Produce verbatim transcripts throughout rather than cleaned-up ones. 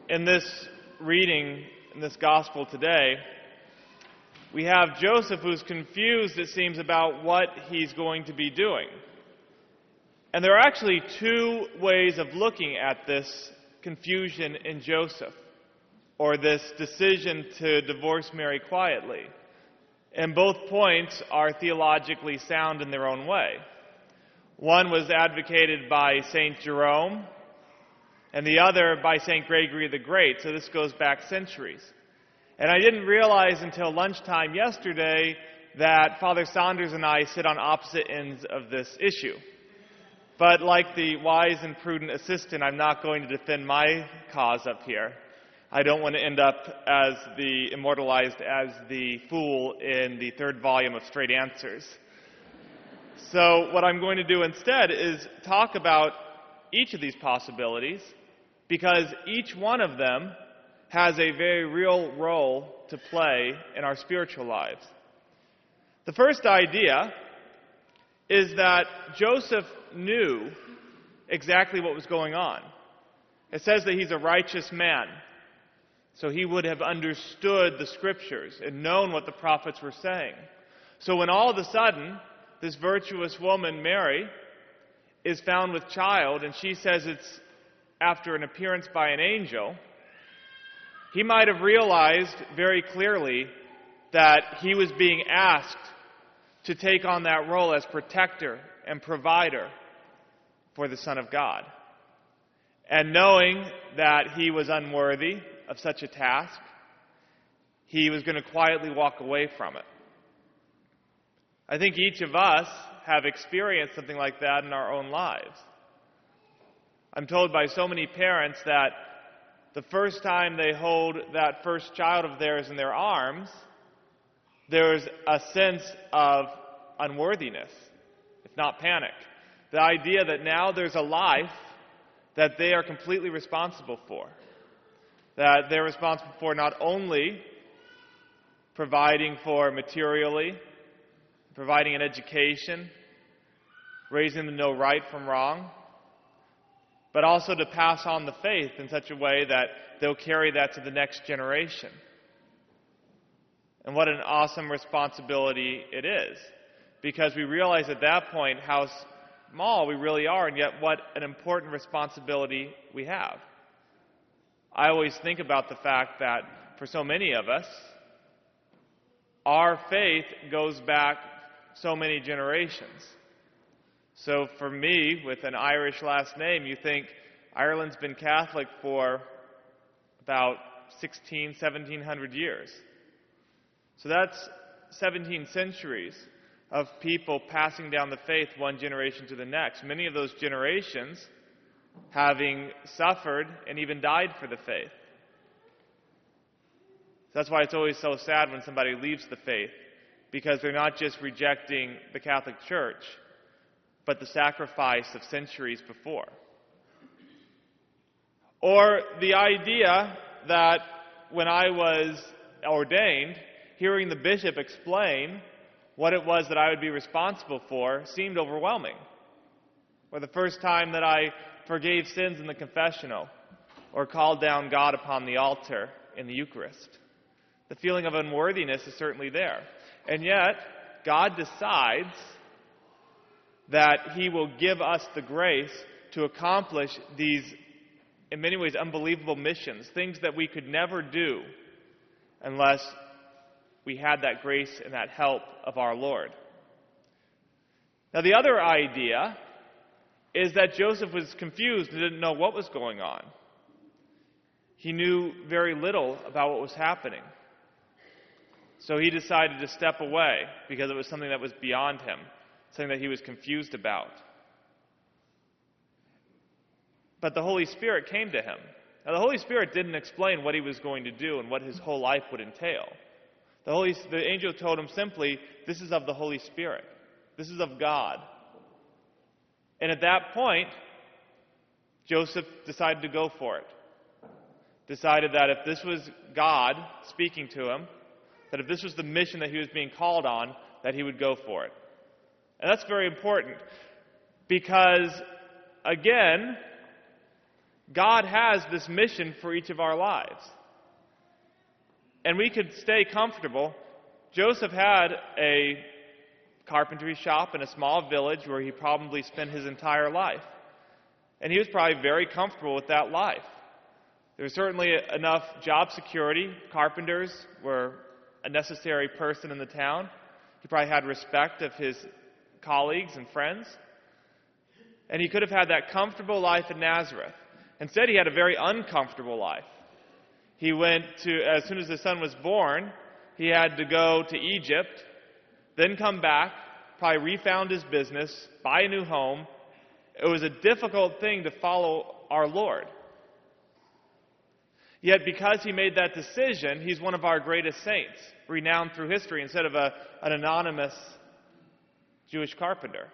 In this reading, in this gospel today, we have Joseph who's confused, it seems, about what he's going to be doing. And there are actually two ways of looking at this confusion in Joseph, or this decision to divorce Mary quietly. And both points are theologically sound in their own way. One was advocated by Saint Jerome, and the other by Saint Gregory the Great, so this goes back centuries. And I didn't realize until lunchtime yesterday that Father Saunders and I sit on opposite ends of this issue. But like the wise and prudent assistant, I'm not going to defend my cause up here. I don't want to end up as the immortalized as the fool in the third volume of Straight Answers. So what I'm going to do instead is talk about each of these possibilities, because each one of them has a very real role to play in our spiritual lives. The first idea is that Joseph knew exactly what was going on. It says that he's a righteous man, so he would have understood the scriptures and known what the prophets were saying. So when all of a sudden this virtuous woman, Mary, is found with child, and she says it's after an appearance by an angel, he might have realized very clearly that he was being asked to take on that role as protector and provider for the Son of God. And knowing that he was unworthy of such a task, he was going to quietly walk away from it. I think each of us have experienced something like that in our own lives. I'm told by so many parents that the first time they hold that first child of theirs in their arms, there's a sense of unworthiness, if not panic. The idea that now there's a life that they are completely responsible for. That they're responsible for not only providing for materially, providing an education, raising them to know right from wrong, but also to pass on the faith in such a way that they'll carry that to the next generation. And what an awesome responsibility it is, because we realize at that point how small we really are, and yet what an important responsibility we have. I always think about the fact that for so many of us, our faith goes back so many generations. So for me, with an Irish last name, you think Ireland's been Catholic for about sixteen, seventeen hundred years. So that's seventeen centuries of people passing down the faith one generation to the next. Many of those generations having suffered and even died for the faith. That's why it's always so sad when somebody leaves the faith, because they're not just rejecting the Catholic Church, but the sacrifice of centuries before. Or the idea that when I was ordained, hearing the bishop explain what it was that I would be responsible for seemed overwhelming. Or the first time that I forgave sins in the confessional, or called down God upon the altar in the Eucharist. The feeling of unworthiness is certainly there. And yet, God decides that He will give us the grace to accomplish these, in many ways, unbelievable missions, things that we could never do unless we had that grace and that help of our Lord. Now, the other idea is that Joseph was confused and didn't know what was going on. He knew very little about what was happening. So he decided to step away because it was something that was beyond him, something that he was confused about. But the Holy Spirit came to him. Now, the Holy Spirit didn't explain what he was going to do and what his whole life would entail. The, Holy, the angel told him simply, this is of the Holy Spirit. This is of God. And at that point, Joseph decided to go for it. Decided that if this was God speaking to him, that if this was the mission that he was being called on, that he would go for it. And that's very important because, again, God has this mission for each of our lives. And we could stay comfortable. Joseph had a carpentry shop in a small village where he probably spent his entire life. And he was probably very comfortable with that life. There was certainly enough job security. Carpenters were a necessary person in the town. He probably had respect of his colleagues and friends. And he could have had that comfortable life in Nazareth. Instead, he had a very uncomfortable life. He went to, as soon as his son was born, he had to go to Egypt, then come back, probably refound his business, buy a new home. It was a difficult thing to follow our Lord. Yet because he made that decision, he's one of our greatest saints, renowned through history, instead of a, an anonymous Jewish carpenter.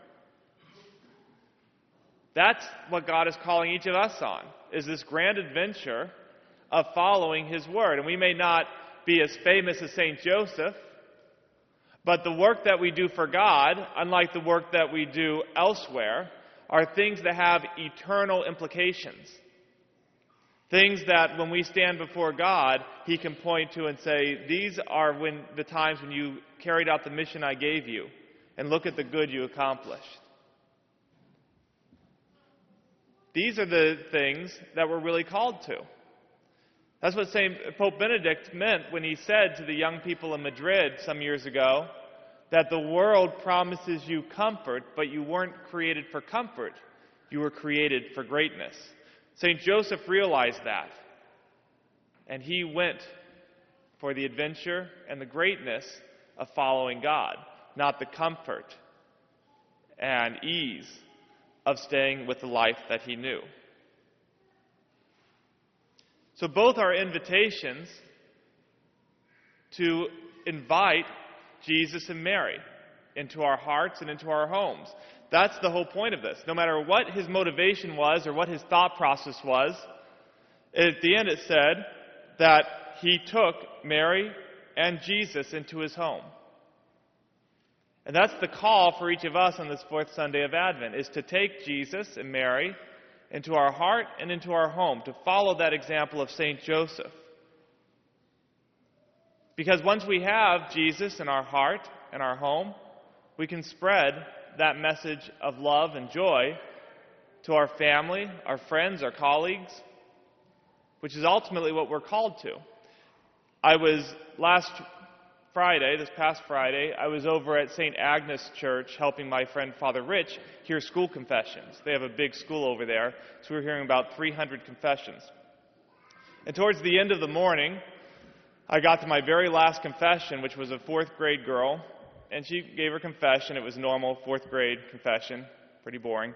That's what God is calling each of us on, is this grand adventure of following His Word. And we may not be as famous as Saint Joseph, but the work that we do for God, unlike the work that we do elsewhere, are things that have eternal implications. Things that when we stand before God, He can point to and say, these are when the times when you carried out the mission I gave you, and look at the good you accomplished. These are the things that we're really called to. That's what Saint Pope Benedict meant when he said to the young people in Madrid some years ago that the world promises you comfort, but you weren't created for comfort. You were created for greatness. Saint Joseph realized that, and he went for the adventure and the greatness of following God, not the comfort and ease of staying with the life that he knew. So both are invitations to invite Jesus and Mary into our hearts and into our homes. That's the whole point of this. No matter what his motivation was or what his thought process was, at the end it said that he took Mary and Jesus into his home. And that's the call for each of us on this fourth Sunday of Advent, is to take Jesus and Mary into our heart and into our home, to follow that example of Saint Joseph. Because once we have Jesus in our heart and our home, we can spread that message of love and joy to our family, our friends, our colleagues, which is ultimately what we're called to. I was last Friday, this past Friday, I was over at Saint Agnes Church helping my friend Father Rich hear school confessions. They have a big school over there, so we were hearing about three hundred confessions. And towards the end of the morning, I got to my very last confession, which was a fourth grade girl, and she gave her confession. It was normal fourth grade confession, pretty boring.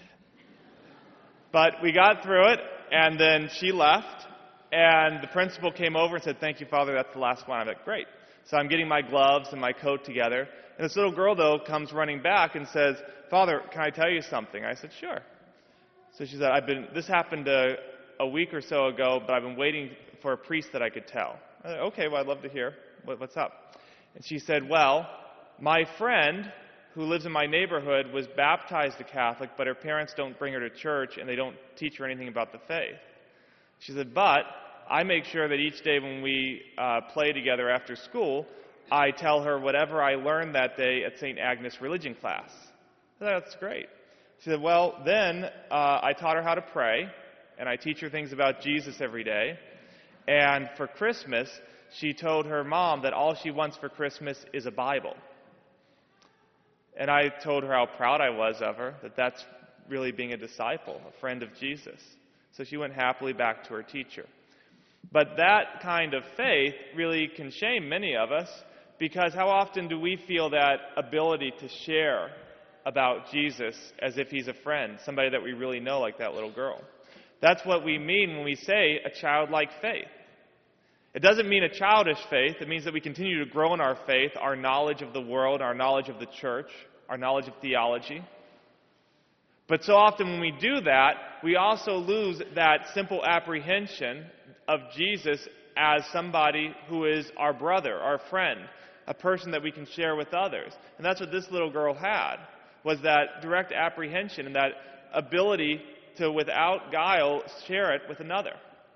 But we got through it, and then she left, and the principal came over and said, "Thank you, Father, that's the last one." I'm like, "Great." So I'm getting my gloves and my coat together. And this little girl, though, comes running back and says, "Father, can I tell you something?" I said, "Sure." So she said, I've been, this happened a, a week or so ago, but I've been waiting for a priest that I could tell. I said, "Okay, well, I'd love to hear. What, what's up?" And she said, "Well, my friend who lives in my neighborhood was baptized a Catholic, but her parents don't bring her to church, and they don't teach her anything about the faith." She said, "But I make sure that each day when we uh, play together after school, I tell her whatever I learned that day at Saint Agnes religion class." I said, "That's great." She said, "Well, then uh, I taught her how to pray, and I teach her things about Jesus every day. And for Christmas, she told her mom that all she wants for Christmas is a Bible." And I told her how proud I was of her, that that's really being a disciple, a friend of Jesus. So she went happily back to her teacher. But that kind of faith really can shame many of us, because how often do we feel that ability to share about Jesus as if he's a friend, somebody that we really know, like that little girl? That's what we mean when we say a childlike faith. It doesn't mean a childish faith. It means that we continue to grow in our faith, our knowledge of the world, our knowledge of the church, our knowledge of theology. But so often when we do that, we also lose that simple apprehension of Jesus as somebody who is our brother, our friend, a person that we can share with others. And that's what this little girl had, was that direct apprehension and that ability to, without guile, share it with another.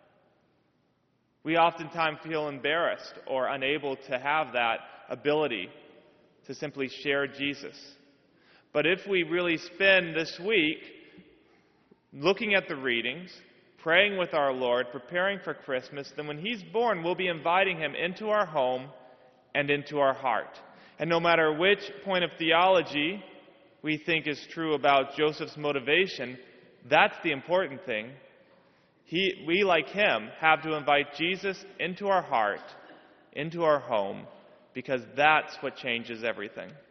We oftentimes feel embarrassed or unable to have that ability to simply share Jesus. But if we really spend this week looking at the readings, praying with our Lord, preparing for Christmas, then when He's born, we'll be inviting Him into our home and into our heart. And no matter which point of theology we think is true about Joseph's motivation, that's the important thing. He, we, like him, have to invite Jesus into our heart, into our home, because that's what changes everything.